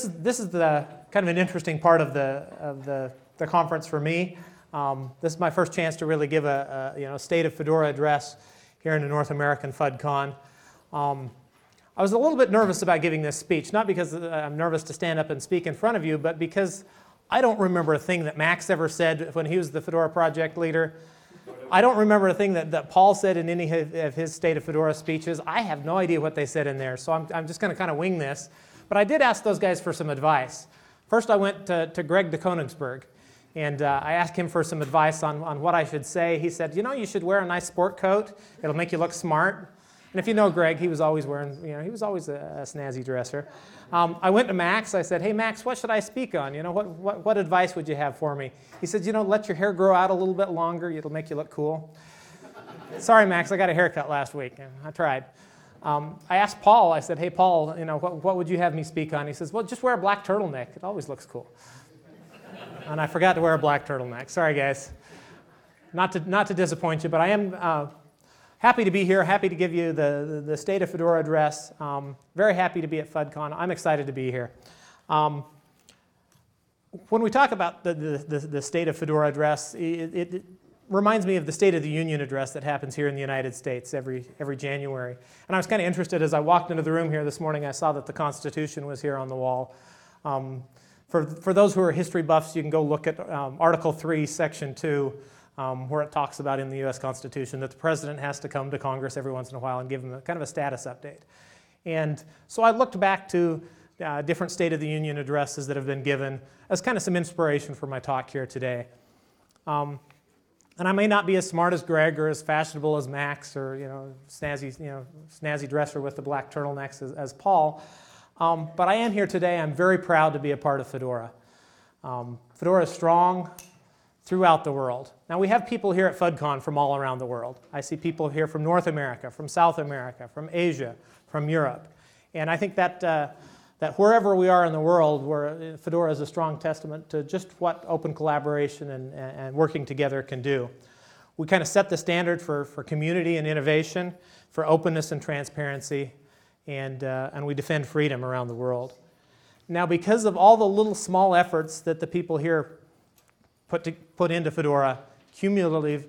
This is the kind of an interesting part of the conference for me. This is my first chance to really give a State of Fedora address here in the North American FUDCon. I was a little bit nervous about giving this speech, not because I'm nervous to stand up and speak in front of you, but because I don't remember a thing that Max ever said when he was the Fedora project leader. I don't remember a thing that Paul said in any of his State of Fedora speeches. I have no idea what they said in there, so I'm just going to kind of wing this. But I did ask those guys for some advice. First, I went to Greg de Koningsberg, and I asked him for some advice on what I should say. He said, you should wear a nice sport coat. It'll make you look smart. And if you know Greg, he was always wearing, he was always a snazzy dresser. I went to Max. I said, hey, Max, what should I speak on? What advice would you have for me? He said, let your hair grow out a little bit longer. It'll make you look cool. Sorry, Max, I got a haircut last week. I tried. I asked Paul. I said, hey, Paul, what would you have me speak on? He says, well, just wear a black turtleneck. It always looks cool. And I forgot to wear a black turtleneck. Sorry, guys. Not to disappoint you, but I am happy to be here, happy to give you the State of Fedora address. Very happy to be at FUDCon. I'm excited to be here. When we talk about the State of Fedora address, it reminds me of the State of the Union address that happens here in the United States every January. And I was kind of interested as I walked into the room here this morning. I saw that the Constitution was here on the wall. For those who are history buffs, you can go look at Article 3, Section 2, where it talks about in the U.S. Constitution that the president has to come to Congress every once in a while and give them kind of a status update. And so I looked back to different State of the Union addresses that have been given as kind of some inspiration for my talk here today. And I may not be as smart as Greg or as fashionable as Max or snazzy dresser with the black turtlenecks as Paul, but I am here today. I'm very proud to be a part of Fedora. Fedora is strong throughout the world. Now we have people here at FUDCon from all around the world. I see people here from North America, from South America, from Asia, from Europe. And I think that wherever we are in the world, where Fedora is a strong testament to just what open collaboration and working together can do. We kind of set the standard for community and innovation, for openness and transparency, and we defend freedom around the world. Now, because of all the little small efforts that the people here put into Fedora cumulatively,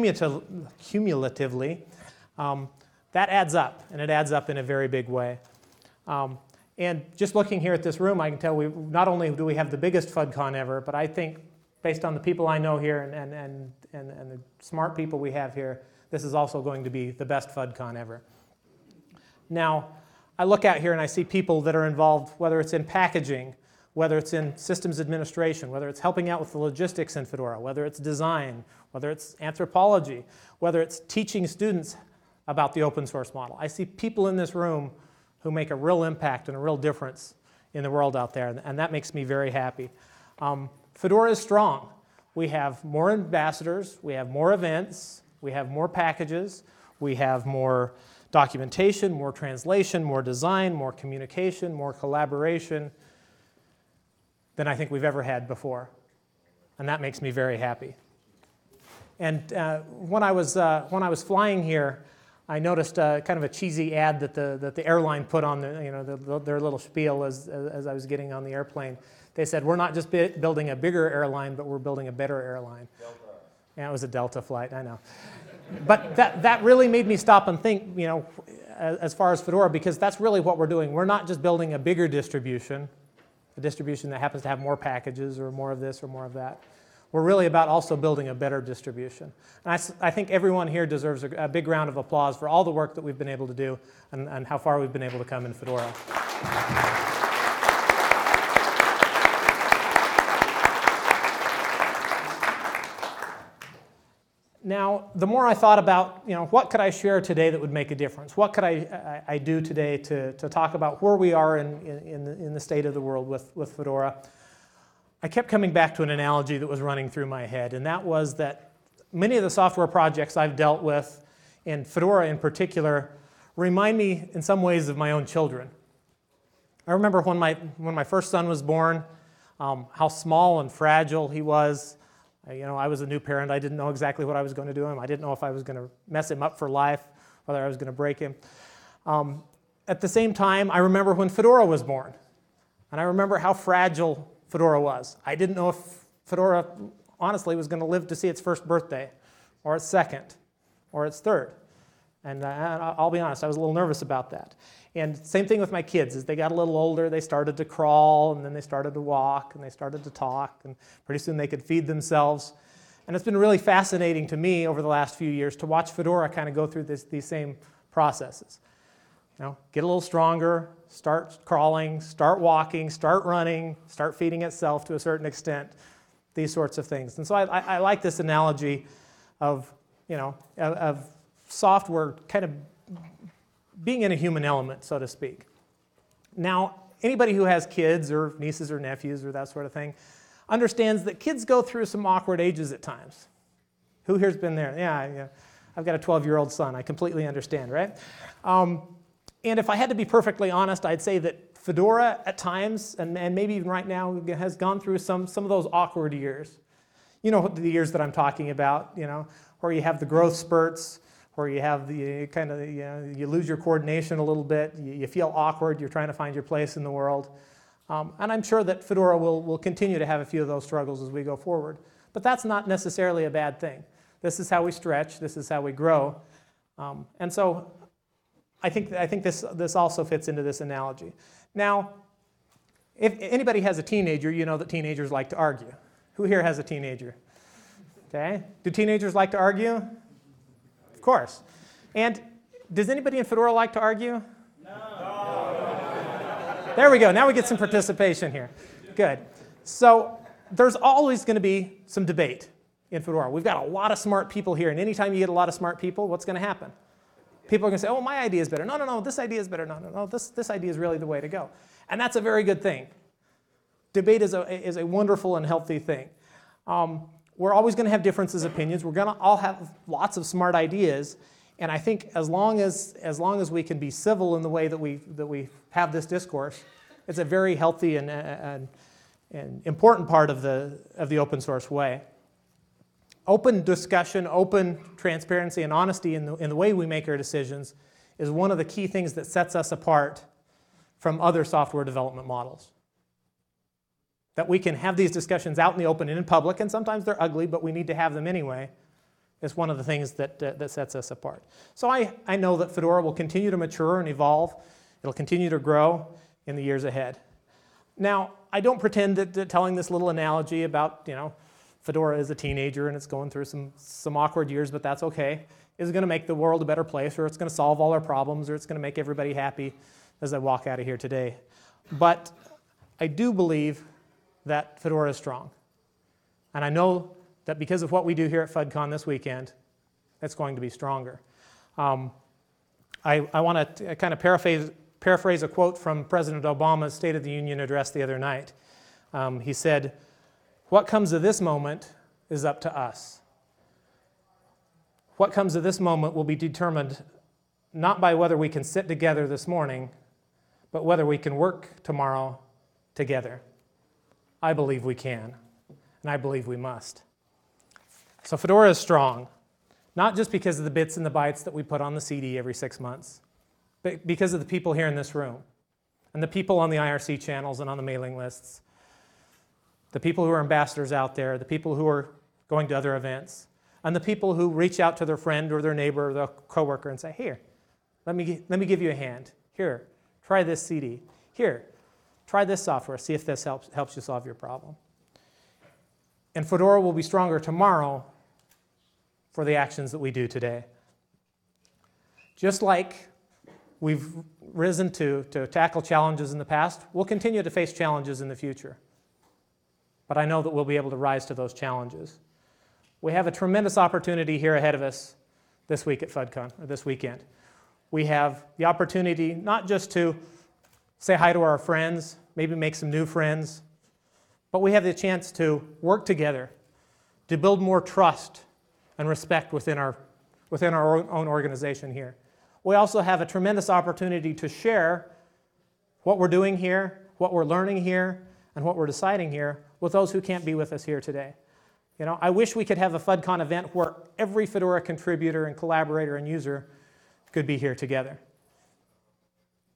that adds up, and it adds up in a very big way. And just looking here at this room, I can tell not only do we have the biggest FUDCon ever, but I think based on the people I know here and the smart people we have here, this is also going to be the best FUDCon ever. Now, I look out here and I see people that are involved, whether it's in packaging, whether it's in systems administration, whether it's helping out with the logistics in Fedora, whether it's design, whether it's anthropology, whether it's teaching students about the open source model. I see people in this room who make a real impact and a real difference in the world out there, and that makes me very happy. Fedora is strong. We have more ambassadors, we have more events, we have more packages, we have more documentation, more translation, more design, more communication, more collaboration than I think we've ever had before. And that makes me very happy. And when I was flying here, I noticed kind of a cheesy ad that the airline put on their little spiel as I was getting on the airplane. They said, we're not just building a bigger airline, but we're building a better airline. Delta. Yeah, it was a Delta flight, I know. But that really made me stop and think, as far as Fedora, because that's really what we're doing. We're not just building a bigger distribution, a distribution that happens to have more packages or more of this or more of that. We're really about also building a better distribution. And I think everyone here deserves a big round of applause for all the work that we've been able to do and how far we've been able to come in Fedora. Now, the more I thought about, what could I share today that would make a difference? What could I do today to talk about where we are in the state of the world with Fedora? I kept coming back to an analogy that was running through my head, and that was that many of the software projects I've dealt with, and Fedora in particular, remind me in some ways of my own children. I remember when my first son was born, how small and fragile he was. I was a new parent. I didn't know exactly what I was going to do to him. I didn't know if I was going to mess him up for life, whether I was going to break him. At the same time, I remember when Fedora was born. And I remember how fragile Fedora was. I didn't know if Fedora, honestly, was going to live to see its first birthday, or its second, or its third. And I'll be honest, I was a little nervous about that. And same thing with my kids. As they got a little older, they started to crawl, and then they started to walk, and they started to talk, and pretty soon they could feed themselves. And it's been really fascinating to me over the last few years to watch Fedora kind of go through these same processes. Get a little stronger, start crawling, start walking, start running, start feeding itself to a certain extent, these sorts of things. And so I like this analogy of software kind of being in a human element, so to speak. Now, anybody who has kids or nieces or nephews or that sort of thing understands that kids go through some awkward ages at times. Who here's been there? Yeah. I've got a 12-year-old son. I completely understand, right? And if I had to be perfectly honest, I'd say that Fedora at times, and maybe even right now, has gone through some of those awkward years. You know the years that I'm talking about, where you have the growth spurts, where you have the kind of, you lose your coordination a little bit, you feel awkward, you're trying to find your place in the world. And I'm sure that Fedora will continue to have a few of those struggles as we go forward. But that's not necessarily a bad thing. This is how we stretch, this is how we grow. And so I think this also fits into this analogy. Now, if anybody has a teenager, you know that teenagers like to argue. Who here has a teenager? Okay. Do teenagers like to argue? Of course. And does anybody in Fedora like to argue? No. There we go. Now we get some participation here. Good. So there's always going to be some debate in Fedora. We've got a lot of smart people here, and anytime you get a lot of smart people, what's going to happen? People are going to say, oh, my idea is better. No, this idea is better. No, this idea is really the way to go. And that's a very good thing. Debate is a wonderful and healthy thing. We're always going to have differences of opinions. We're going to all have lots of smart ideas. And I think as long as we can be civil in the way that we have this discourse, it's a very healthy and important part of the open source way. Open discussion, open transparency, and honesty in the way we make our decisions is one of the key things that sets us apart from other software development models. That we can have these discussions out in the open and in public, and sometimes they're ugly, but we need to have them anyway, is one of the things that sets us apart. So I know that Fedora will continue to mature and evolve. It'll continue to grow in the years ahead. Now, I don't pretend that telling this little analogy about, Fedora is a teenager and it's going through some awkward years, but that's okay, is going to make the world a better place, or it's going to solve all our problems, or it's going to make everybody happy as I walk out of here today. But I do believe that Fedora is strong. And I know that because of what we do here at FudCon this weekend, it's going to be stronger. I want to kind of paraphrase a quote from President Obama's State of the Union address the other night. He said, "What comes of this moment is up to us. What comes of this moment will be determined not by whether we can sit together this morning, but whether we can work tomorrow together." I believe we can, and I believe we must. So Fedora is strong, not just because of the bits and the bytes that we put on the CD every 6 months, but because of the people here in this room, and the people on the IRC channels and on the mailing lists, the people who are ambassadors out there, the people who are going to other events, and the people who reach out to their friend or their neighbor or their coworker and say, "Here, let me give you a hand. Here, try this CD. Here, try this software. See if this helps you solve your problem." And Fedora will be stronger tomorrow for the actions that we do today. Just like we've risen to tackle challenges in the past, we'll continue to face challenges in the future. But I know that we'll be able to rise to those challenges. We have a tremendous opportunity here ahead of us this week at FudCon, or this weekend. We have the opportunity not just to say hi to our friends, maybe make some new friends, but we have the chance to work together to build more trust and respect within our own organization here. We also have a tremendous opportunity to share what we're doing here, what we're learning here, and what we're deciding here with those who can't be with us here today. I wish we could have a FudCon event where every Fedora contributor and collaborator and user could be here together.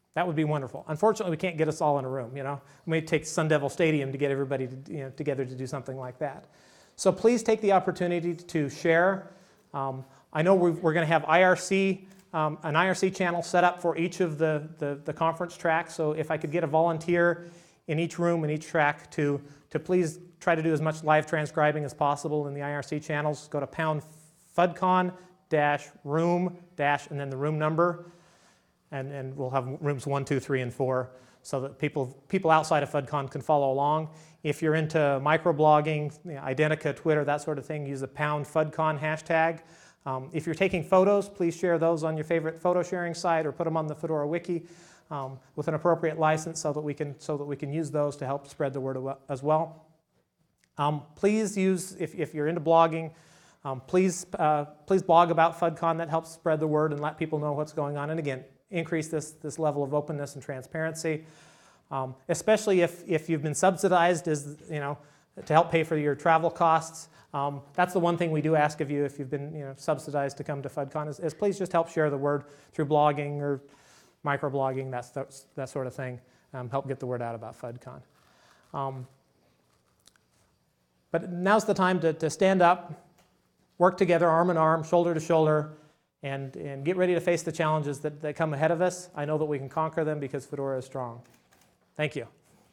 That would be wonderful. Unfortunately, we can't get us all in a room. It may take Sun Devil Stadium to get everybody together to do something like that. So please take the opportunity to share. I know we're going to have IRC, an IRC channel set up for each of the conference tracks. So if I could get a volunteer in each room, in each track, to please try to do as much live transcribing as possible in the IRC channels. Go to pound FUDCON-room- and then the room number. And we'll have rooms 1, 2, 3, and 4 so that people outside of FUDCON can follow along. If you're into microblogging, Identica, Twitter, that sort of thing, use the pound FUDCON hashtag. If you're taking photos, please share those on your favorite photo sharing site or put them on the Fedora Wiki with an appropriate license so that we can use those to help spread the word as well. Please use, if you're into blogging, please blog about FUDCON. That helps spread the word and let people know what's going on. And again, increase this level of openness and transparency, especially if you've been subsidized to help pay for your travel costs. That's the one thing we do ask of you if you've been subsidized to come to FUDCON is please just help share the word through blogging or microblogging, that sort of thing. Help get the word out about FUDCON. But now's the time to stand up, work together arm in arm, shoulder to shoulder, and get ready to face the challenges that come ahead of us. I know that we can conquer them because Fedora is strong. Thank you.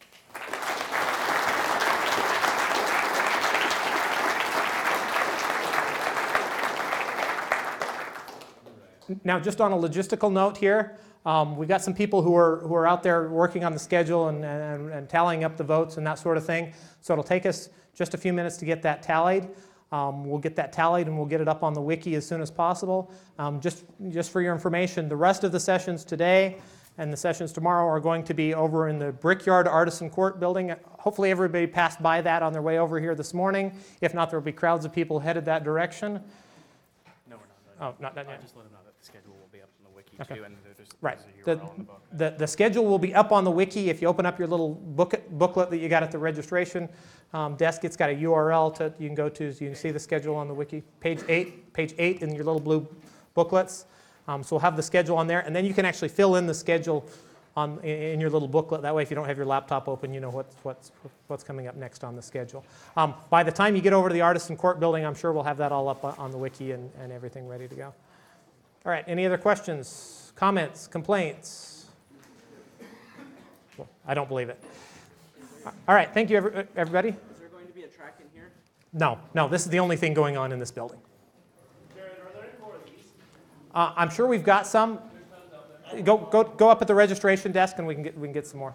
Now, just on a logistical note here, we've got some people who are out there working on the schedule and tallying up the votes and that sort of thing. So it'll take us just a few minutes to get that tallied. We'll get that tallied and we'll get it up on the wiki as soon as possible. Just for your information, the rest of the sessions today and the sessions tomorrow are going to be over in the Brickyard Artisan Court building. Hopefully everybody passed by that on their way over here this morning. If not, there will be crowds of people headed that direction. No, we're not done. Oh, not done yet. Just let them know that the schedule will be up on the wiki Okay. too, and there's Right. a URL in the book. The schedule will be up on the wiki. If you open up your little booklet that you got at the registration desk, it's got a URL you can go to so you can see the schedule on the wiki. Page 8 in your little blue booklets. So we'll have the schedule on there, and then you can actually fill in the schedule in your little booklet. That way, if you don't have your laptop open, you know what's coming up next on the schedule. By the time you get over to the Artisan Court building, I'm sure we'll have that all up on the wiki and everything ready to go. All right, any other questions, comments, complaints? Well, I don't believe it. All right, thank you, everybody. Is there going to be a track in here? No, this is the only thing going on in this building. Jared, are there any more of these? I'm sure we've got some. Go up at the registration desk and we can get some more.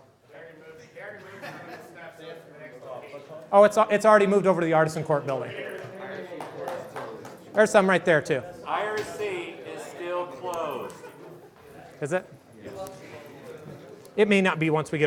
Oh, it's already moved over to the Artisan Court building. There's some right there too. IRC is still closed. Is it? It may not be once we get